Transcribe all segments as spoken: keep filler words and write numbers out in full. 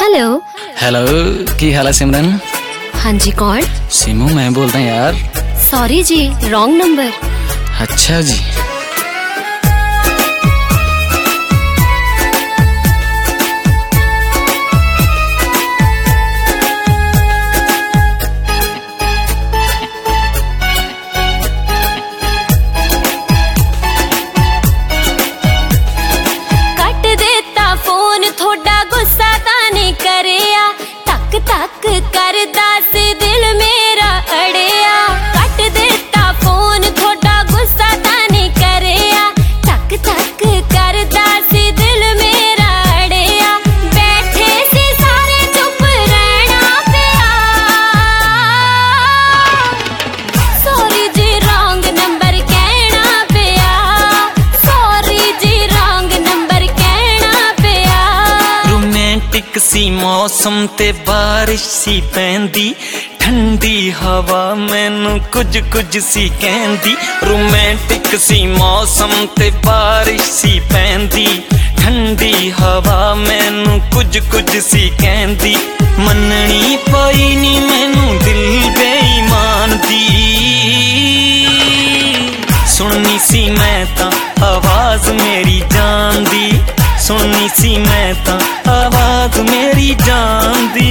Hello hello की हाल है सिमरन? हाँ जी, कौन? सिमू मैं बोल रहा हूँ यार। सॉरी जी, रॉन्ग नंबर। अच्छा जी। तक करदा सी दिल मेरा अड़िया, कट देता फोन थोड़ा गुस्सा तानी करिया। तक तक करदा सी दिल मेरा अड़िया, बैठे सी सारे चुप रहना पिया। सॉरी जी रॉन्ग नंबर कहना पिया, सॉरी जी रॉन्ग नंबर कहना पिया। रोमांटिक सी मौसम ते बारिश सी पैंदी, ठंडी हवा मैनू कुछ कुछ सी कहंदी। रोमांटिक सी मौसम ते बारिश सी पैंदी, ठंडी हवा मैनू कुछ कुछ सी कहंदी। मननी पई नी मैनू दिल बेईमान दी, सुननी सी मैं तां आवाज मेरी जान दी, सुननी सी मैं तां आवाज मेरी जान दी।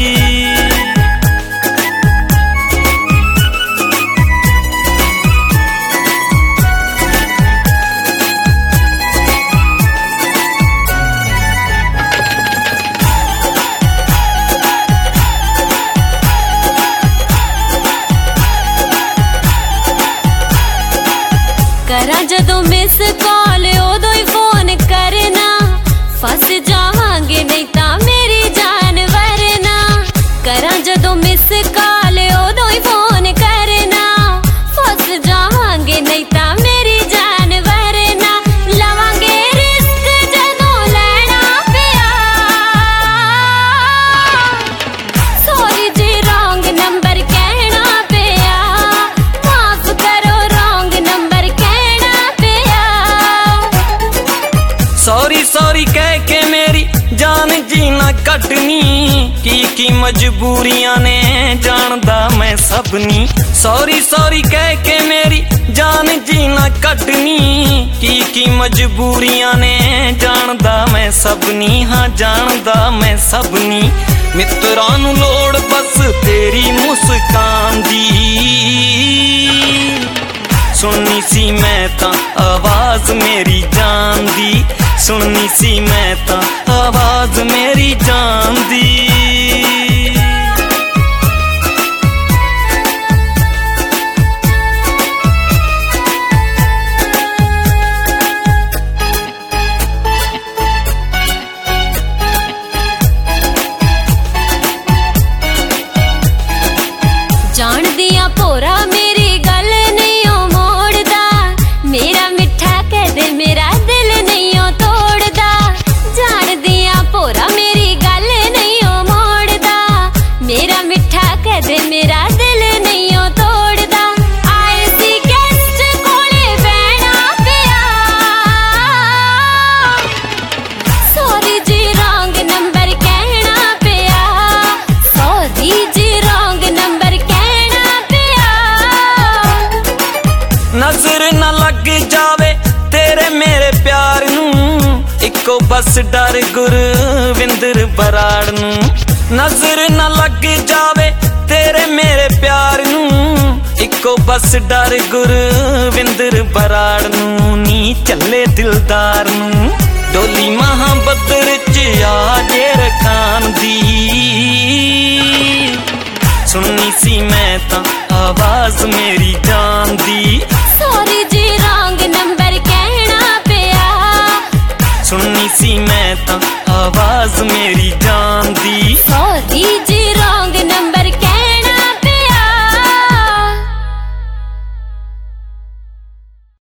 करा जदों मिस कॉल उदों ही फोन करना, फस जावांगे नहीं तां मेरी जान वरना। करा जदों मिस कॉल उदों ही फोन करना, फस जावांगे नहीं तां मेरी जान वरना। लवांगे रिस्क जदों लैना पिया, सॉरी जी रॉन्ग नंबर कहना पिया, माफ करो रॉन्ग नंबर कहना पिया। सॉरी सॉरी कह के मेरी जान जीना कटनी, की की मजबूरियां ने जानदा मैं सबनी। सॉरी सॉरी कह के मेरी जान जीना कटनी, की की मजबूरियां ने जानदा मैं सबनी। हाँ जानदा मैं सबनी। मित्रां नू लोड़ बस तेरी मुस्कान दी, सुननी सी मैं तां आवाज मेरी जान दी, सुननी सी मैं तां आवाज मेरी जान दी। जान दिया पोरा मेरी गल नहीं ओ मोड़दा, मेरा मिठा कह दे मेरा दिल नहीं ओ तोड़दा। जान दिया पोरा मेरी गल नहीं ओ मोड़दा, मेरा मिठा कह दे मेरा दिल नहीं ओ तोड़दा। आए सी गेस्ट कोले बैठना पिया, सॉरी जी रॉन्ग नंबर कहना पिया, सॉरी जी रॉन्ग नंबर कहना पिया। नजर न लग जावे तेरे मेरे प्यार नू, इको बस डर गुरविंदर बराड़ नू। नजर न लग जावे तेरे मेरे प्यार नू, इको बस डर गुरविंदर बराड़ नू। नी चले दिलदार नू डोली महाबदर च आजे रखान दी, सुननी सी मैं तां आवाज मेरी जान दी। सॉरी जी रॉन्ग नंबर कहना पिया, सुननी सी मैं तां आवाज मेरी